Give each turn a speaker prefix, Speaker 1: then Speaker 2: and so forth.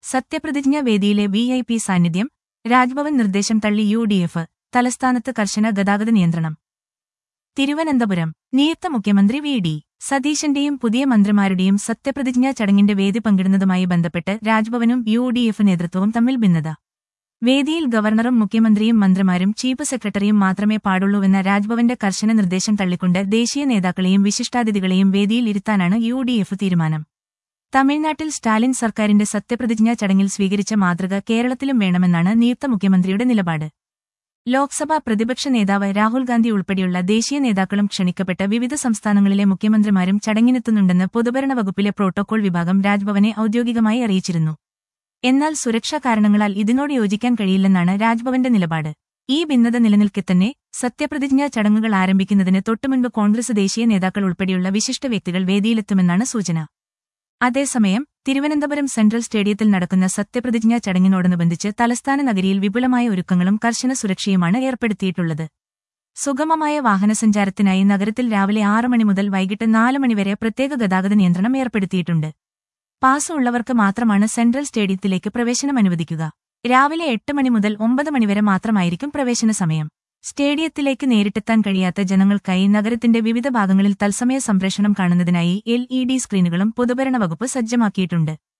Speaker 1: സത്യപ്രതിജ്ഞാ വേദിയിലെ വിഐപി സാന്നിധ്യം, രാജ്ഭവൻ നിർദ്ദേശം തള്ളി യു.ഡി.എഫ്, തലസ്ഥാനത്ത് കർശന ഗതാഗത നിയന്ത്രണം. തിരുവനന്തപുരം നിയുക്ത മുഖ്യമന്ത്രി വി.ഡി. സതീശന്റെയും പുതിയ മന്ത്രിമാരുടെയും സത്യപ്രതിജ്ഞാ ചടങ്ങിന്റെ വേദി പങ്കിടുന്നതുമായി ബന്ധപ്പെട്ട് രാജ്ഭവനും യു.ഡി.എഫ് നേതൃത്വവും തമ്മിൽ ഭിന്നത. വേദിയിൽ ഗവർണറും മുഖ്യമന്ത്രിയും മന്ത്രിമാരും ചീഫ് സെക്രട്ടറിയും മാത്രമേ പാടുള്ളൂവെന്ന രാജ്ഭവന്റെ കർശന നിർദ്ദേശം തള്ളിക്കൊണ്ട് ദേശീയ നേതാക്കളെയും വിശിഷ്ടാതിഥികളെയും വേദിയിൽ ഇരുത്താനാണ് യു.ഡി.എഫ് തീരുമാനം. തമിഴ്നാട്ടിൽ സ്റ്റാലിൻ സർക്കാരിന്റെ സത്യപ്രതിജ്ഞാ ചടങ്ങിൽ സ്വീകരിച്ച മാതൃക കേരളത്തിലും വേണമെന്നാണ് നിയുക്ത മുഖ്യമന്ത്രിയുടെ നിലപാട്. ലോക്സഭാ പ്രതിപക്ഷ നേതാവ് രാഹുൽ ഗാന്ധി ഉൾപ്പെടെയുള്ള ദേശീയ നേതാക്കളും ക്ഷണിക്കപ്പെട്ട വിവിധ സംസ്ഥാനങ്ങളിലെ മുഖ്യമന്ത്രിമാരും ചടങ്ങിനെത്തുന്നുണ്ടെന്ന് പൊതുഭരണ വകുപ്പിലെ പ്രോട്ടോകോൾ വിഭാഗം രാജ്ഭവനെ ഔദ്യോഗികമായി അറിയിച്ചിരുന്നു. എന്നാൽ സുരക്ഷാ കാരണങ്ങളാൽ ഇതിനോട് യോജിക്കാൻ കഴിയില്ലെന്നാണ് രാജ്ഭവന്റെ നിലപാട്. ഈ ഭിന്നത നിലനിൽക്കെത്തന്നെ സത്യപ്രതിജ്ഞാ ചടങ്ങുകൾ ആരംഭിക്കുന്നതിന് തൊട്ടുമുൻപ് കോൺഗ്രസ് ദേശീയ നേതാക്കൾ ഉൾപ്പെടെയുള്ള വിശിഷ്ട വ്യക്തികൾ വേദിയിലെത്തുമെന്നാണ് സൂചന. അതേസമയം തിരുവനന്തപുരം സെൻട്രൽ സ്റ്റേഡിയത്തിൽ നടക്കുന്ന സത്യപ്രതിജ്ഞാ ചടങ്ങിനോടനുബന്ധിച്ച് തലസ്ഥാന നഗരിയിൽ വിപുലമായ ഒരുക്കങ്ങളും കർശന സുരക്ഷയുമാണ് ഏർപ്പെടുത്തിയിട്ടുള്ളത്. സുഗമമായ വാഹനസഞ്ചാരത്തിനായി നഗരത്തിൽ രാവിലെ 6 മണി മുതൽ വൈകിട്ട് 4 മണി വരെ പ്രത്യേക ഗതാഗത നിയന്ത്രണം ഏർപ്പെടുത്തിയിട്ടുണ്ട്. പാസ് ഉള്ളവർക്ക് മാത്രമാണ് സെൻട്രൽ സ്റ്റേഡിയത്തിലേക്ക് പ്രവേശനം അനുവദിക്കുക. രാവിലെ 8 മണി മുതൽ 9 മണിവരെ മാത്രമായിരിക്കും പ്രവേശന സമയം. സ്റ്റേഡിയത്തിലേക്ക് നേരിട്ടെത്താൻ കഴിയാത്ത ജനങ്ങൾക്കായി നഗരത്തിന്റെ വിവിധ ഭാഗങ്ങളിൽ തത്സമയ സംപ്രേഷണം കാണുന്നതിനായി LED സ്ക്രീനുകളും പൊതുഭരണ വകുപ്പ് സജ്ജമാക്കിയിട്ടുണ്ട്.